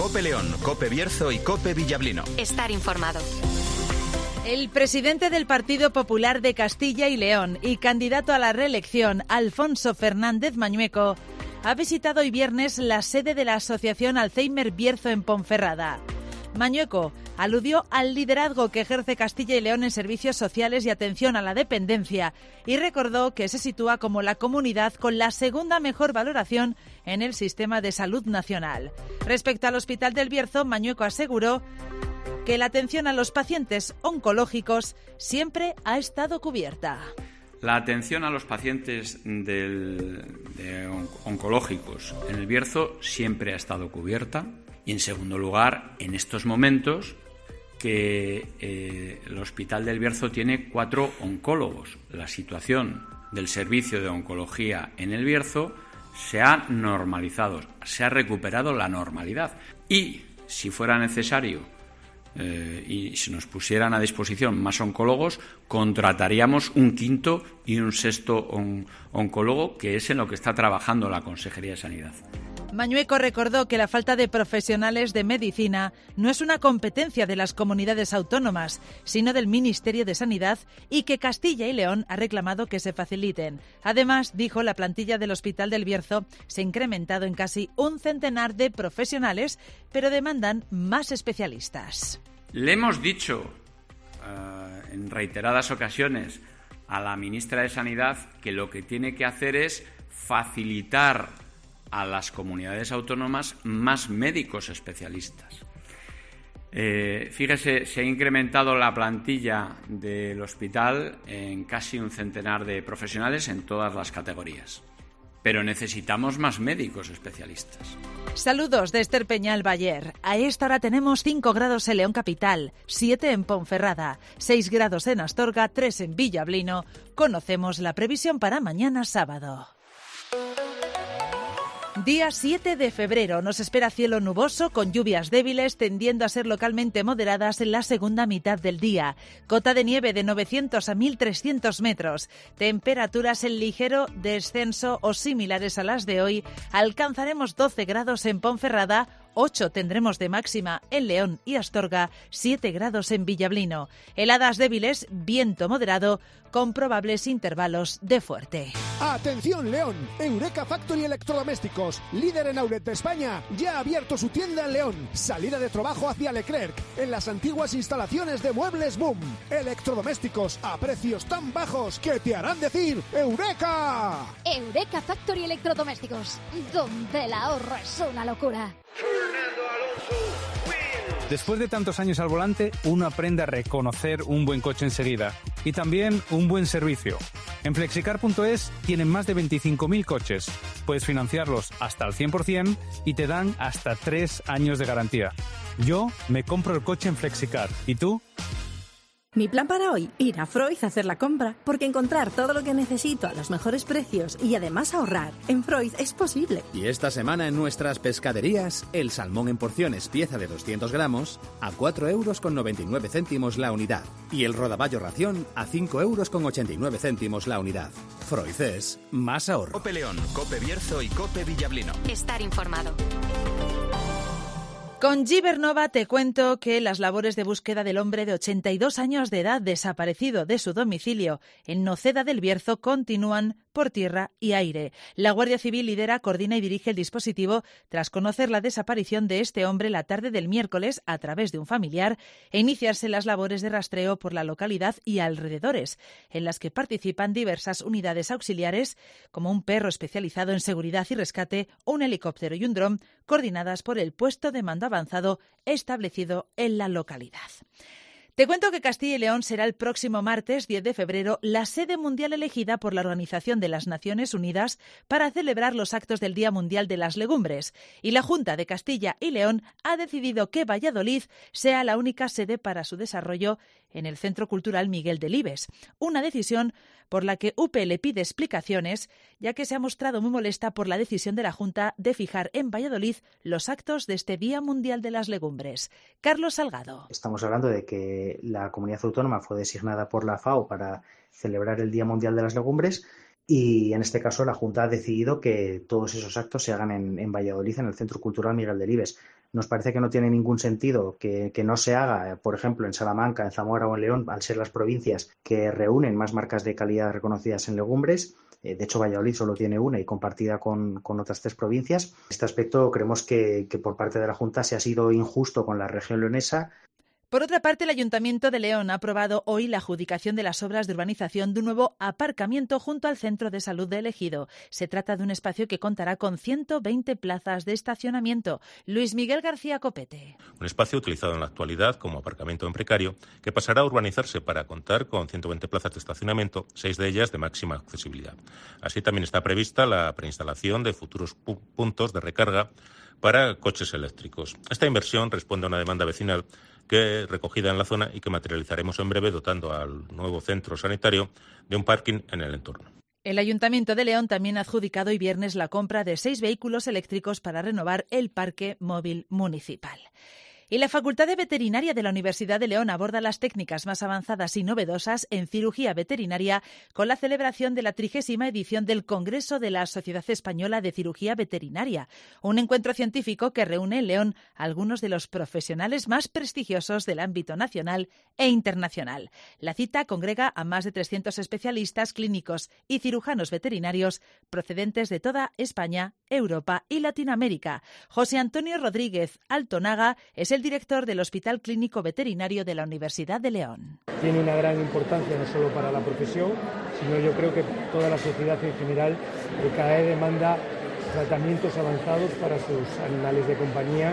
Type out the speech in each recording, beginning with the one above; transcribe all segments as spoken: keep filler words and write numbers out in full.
COPE León, COPE Bierzo y COPE Villablino. Estar informado. El presidente del Partido Popular de Castilla y León y candidato a la reelección, Alfonso Fernández Mañueco, ha visitado hoy viernes la sede de la Asociación Alzheimer Bierzo en Ponferrada. Mañueco aludió al liderazgo que ejerce Castilla y León en servicios sociales y atención a la dependencia y recordó que se sitúa como la comunidad con la segunda mejor valoración en el sistema de salud nacional. Respecto al Hospital del Bierzo, Mañueco aseguró que la atención a los pacientes oncológicos siempre ha estado cubierta. La atención a los pacientes del, de oncológicos en el Bierzo siempre ha estado cubierta. Y en segundo lugar, en estos momentos que eh, el Hospital del Bierzo tiene cuatro oncólogos. La situación del servicio de oncología en el Bierzo se ha normalizado, se ha recuperado la normalidad. Y si fuera necesario eh, y si nos pusieran a disposición más oncólogos, contrataríamos un quinto y un sexto on- oncólogo, que es en lo que está trabajando la Consejería de Sanidad. Mañueco recordó que la falta de profesionales de medicina no es una competencia de las comunidades autónomas, sino del Ministerio de Sanidad, y que Castilla y León ha reclamado que se faciliten. Además, dijo, la plantilla del Hospital del Bierzo se ha incrementado en casi un centenar de profesionales, pero demandan más especialistas. Le hemos dicho uh, en reiteradas ocasiones a la ministra de Sanidad que lo que tiene que hacer es facilitar a las comunidades autónomas más médicos especialistas. Eh, fíjese, se ha incrementado la plantilla del hospital en casi un centenar de profesionales en todas las categorías. Pero necesitamos más médicos especialistas. Saludos de Esther Peñal Bayer. A esta hora tenemos cinco grados en León Capital, siete en Ponferrada, seis grados en Astorga, tres en Villablino. Conocemos la previsión para mañana sábado. Día siete de febrero. Nos espera cielo nuboso con lluvias débiles tendiendo a ser localmente moderadas en la segunda mitad del día. Cota de nieve de novecientos a mil trescientos metros. Temperaturas en ligero descenso o similares a las de hoy. Alcanzaremos doce grados en Ponferrada, ocho tendremos de máxima en León y Astorga, siete grados en Villablino. Heladas débiles, viento moderado, con probables intervalos de fuerte. ¡Atención, León! Eureka Factory Electrodomésticos, líder en outlet de España, ya ha abierto su tienda en León. Salida de trabajo hacia Leclerc, en las antiguas instalaciones de Muebles Boom. Electrodomésticos a precios tan bajos que te harán decir ¡Eureka! Eureka Factory Electrodomésticos, donde el ahorro es una locura. Después de tantos años al volante, uno aprende a reconocer un buen coche enseguida y también un buen servicio. En Flexicar punto es tienen más de veinticinco mil coches. Puedes financiarlos hasta al cien por ciento y te dan hasta tres años de garantía. Yo me compro el coche en Flexicar. ¿Y tú? Mi plan para hoy, ir a Freud a hacer la compra, porque encontrar todo lo que necesito a los mejores precios y además ahorrar en Freud es posible. Y esta semana en nuestras pescaderías, el salmón en porciones pieza de doscientos gramos a cuatro euros con noventa y nueve céntimos la unidad. Y el rodaballo ración a cinco euros con ochenta y nueve céntimos la unidad. Freud es más ahorro. COPE León, COPE Bierzo y COPE Villablino. Estar informado. Con Gibernova te cuento que las labores de búsqueda del hombre de ochenta y dos años de edad desaparecido de su domicilio en Noceda del Bierzo continúan por tierra y aire. La Guardia Civil lidera, coordina y dirige el dispositivo tras conocer la desaparición de este hombre la tarde del miércoles a través de un familiar e iniciarse las labores de rastreo por la localidad y alrededores, en las que participan diversas unidades auxiliares como un perro especializado en seguridad y rescate, un helicóptero y un dron, coordinadas por el puesto de mando avanzado establecido en la localidad. Te cuento que Castilla y León será el próximo martes diez de febrero la sede mundial elegida por la Organización de las Naciones Unidas para celebrar los actos del Día Mundial de las Legumbres. Y la Junta de Castilla y León ha decidido que Valladolid sea la única sede para su desarrollo en el Centro Cultural Miguel Delibes. Una decisión por la que U P le pide explicaciones, ya que se ha mostrado muy molesta por la decisión de la Junta de fijar en Valladolid los actos de este Día Mundial de las Legumbres. Carlos Salgado. Estamos hablando de que la comunidad autónoma fue designada por la FAO para celebrar el Día Mundial de las Legumbres y en este caso la Junta ha decidido que todos esos actos se hagan en, en Valladolid, en el Centro Cultural Miguel Delibes. Nos parece que no tiene ningún sentido que, que no se haga, por ejemplo, en Salamanca, en Zamora o en León, al ser las provincias que reúnen más marcas de calidad reconocidas en legumbres. De hecho, Valladolid solo tiene una y compartida con, con otras tres provincias. En este aspecto creemos que, que por parte de la Junta se ha sido injusto con la región leonesa. Por otra parte, el Ayuntamiento de León ha aprobado hoy la adjudicación de las obras de urbanización de un nuevo aparcamiento junto al Centro de Salud de Ejido. Se trata de un espacio que contará con ciento veinte plazas de estacionamiento. Luis Miguel García Copete. Un espacio utilizado en la actualidad como aparcamiento en precario que pasará a urbanizarse para contar con ciento veinte plazas de estacionamiento, seis de ellas de máxima accesibilidad. Así también está prevista la preinstalación de futuros pu- puntos de recarga para coches eléctricos. Esta inversión responde a una demanda vecinal que recogida en la zona y que materializaremos en breve dotando al nuevo centro sanitario de un parking en el entorno. El Ayuntamiento de León también ha adjudicado hoy viernes la compra de seis vehículos eléctricos para renovar el parque móvil municipal. Y la Facultad de Veterinaria de la Universidad de León aborda las técnicas más avanzadas y novedosas en cirugía veterinaria con la celebración de la trigésima edición del Congreso de la Sociedad Española de Cirugía Veterinaria, un encuentro científico que reúne en León a algunos de los profesionales más prestigiosos del ámbito nacional e internacional. La cita congrega a más de trescientos especialistas clínicos y cirujanos veterinarios procedentes de toda España, Europa y Latinoamérica. José Antonio Rodríguez Altonaga es el director del Hospital Clínico Veterinario de la Universidad de León. Tiene una gran importancia no solo para la profesión, sino yo creo que toda la sociedad en general eh, cada vez demanda tratamientos avanzados para sus animales de compañía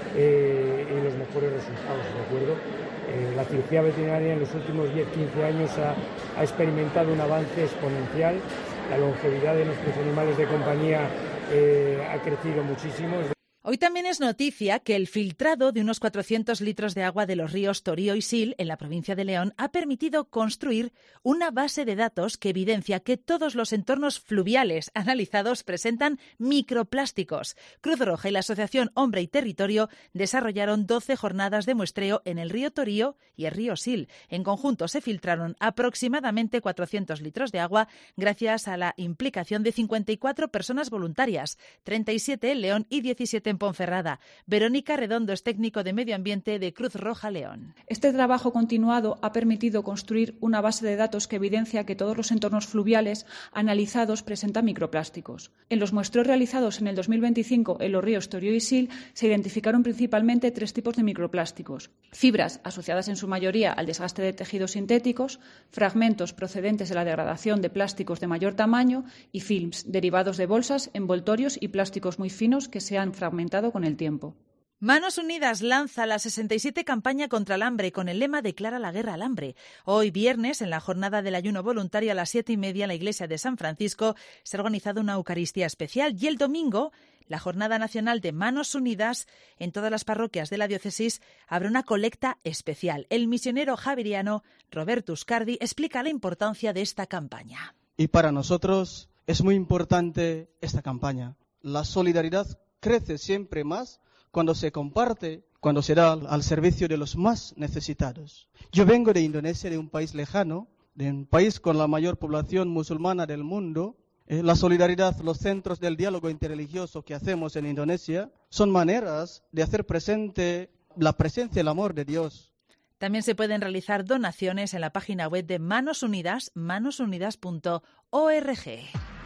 eh, y los mejores resultados, ¿de acuerdo? Eh, la cirugía veterinaria en los últimos diez a quince años ha, ha experimentado un avance exponencial, la longevidad de nuestros animales de compañía eh, ha crecido muchísimo. Hoy también es noticia que el filtrado de unos cuatrocientos litros de agua de los ríos Torío y Sil, en la provincia de León, ha permitido construir una base de datos que evidencia que todos los entornos fluviales analizados presentan microplásticos. Cruz Roja y la Asociación Hombre y Territorio desarrollaron doce jornadas de muestreo en el río Torío y el río Sil. En conjunto se filtraron aproximadamente cuatrocientos litros de agua gracias a la implicación de cincuenta y cuatro personas voluntarias, treinta y siete en León y diecisiete en Ponferrada. Verónica Redondo es técnico de Medio Ambiente de Cruz Roja León. Este trabajo continuado ha permitido construir una base de datos que evidencia que todos los entornos fluviales analizados presentan microplásticos. En los muestreos realizados en el dos mil veinticinco en los ríos Torío y Sil se identificaron principalmente tres tipos de microplásticos: fibras asociadas en su mayoría al desgaste de tejidos sintéticos, fragmentos procedentes de la degradación de plásticos de mayor tamaño y films derivados de bolsas, envoltorios y plásticos muy finos que se han fragmentado con el tiempo. Manos Unidas lanza la sesenta y siete campaña contra el hambre con el lema Declara la guerra al hambre. Hoy viernes, en la jornada del ayuno voluntario a las siete y media en la iglesia de San Francisco, se ha organizado una Eucaristía especial y el domingo, la Jornada Nacional de Manos Unidas, en todas las parroquias de la diócesis habrá una colecta especial. El misionero javeriano Roberto Uscardi explica la importancia de esta campaña. Y para nosotros es muy importante esta campaña. La solidaridad crece siempre más cuando se comparte, cuando se da al servicio de los más necesitados. Yo vengo de Indonesia, de un país lejano, de un país con la mayor población musulmana del mundo. Eh, la solidaridad, los centros del diálogo interreligioso que hacemos en Indonesia son maneras de hacer presente la presencia y el amor de Dios. También se pueden realizar donaciones en la página web de Manos Unidas, manos unidas punto org.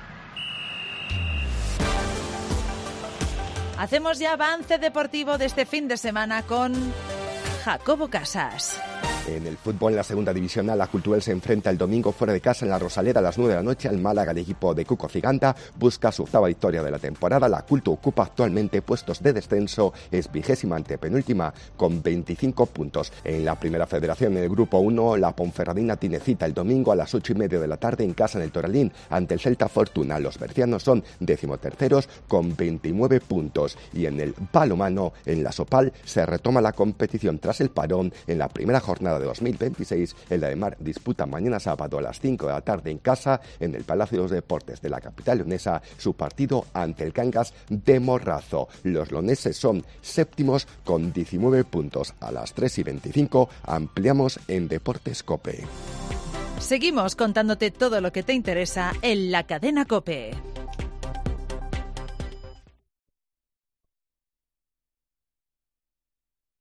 Hacemos ya avance deportivo de este fin de semana con Jacobo Casas. En el fútbol, en la segunda división, la Cultural se enfrenta el domingo fuera de casa en la Rosaleda a las nueve de la noche al Málaga. El equipo de Cuco Ciganda busca su octava victoria de la temporada. La Culto ocupa actualmente puestos de descenso, es vigésima antepenúltima con veinticinco puntos. En la primera federación, en el grupo uno, la Ponferradina tiene cita el domingo a las ocho y media de la tarde en casa en el Toralín ante el Celta Fortuna. Los bercianos son decimoterceros con veintinueve puntos. Y en el balonmano, en la Sopal, se retoma la competición tras el parón en la primera jornada de dos mil veintiséis. El Ademar disputa mañana sábado a las cinco de la tarde en casa en el Palacio de los Deportes de la capital leonesa su partido ante el Cangas de Morrazo. Los leoneses son séptimos con diecinueve puntos. A las tres y veinticinco ampliamos en Deportes COPE. Seguimos contándote todo lo que te interesa en la cadena COPE.